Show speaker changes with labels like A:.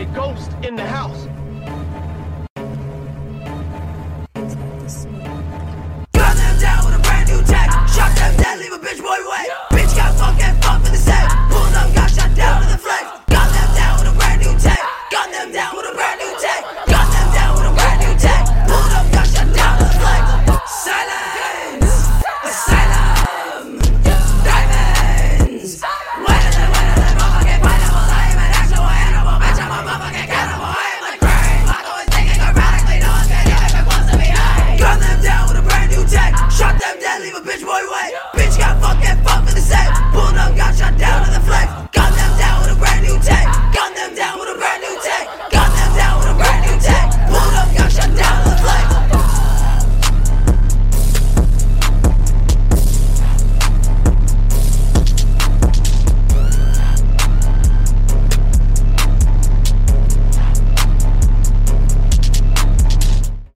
A: a ghost in the house.
B: Gun them down with a brand new tech. Shot them dead, leave a bitch boy wet. Bitch got fucked in the set. Pulled up, got shot down to the flex. Gun them down with a brand new tech. Gun them down with a brand new tech. Gun them down with a brand new tech. Pulled up, got shot down to the flex. Silence. Asylum. Diamonds. Wetter than motherfucking pineapple. I am an actual animal. Bitch, I'm a motherfucking cannibal. I am like brain. I'm always thinking erratically. No one's gonna even if it wants to be high. Gun them down with a brand new tech. Shot them dead, leave a bitch boy wet.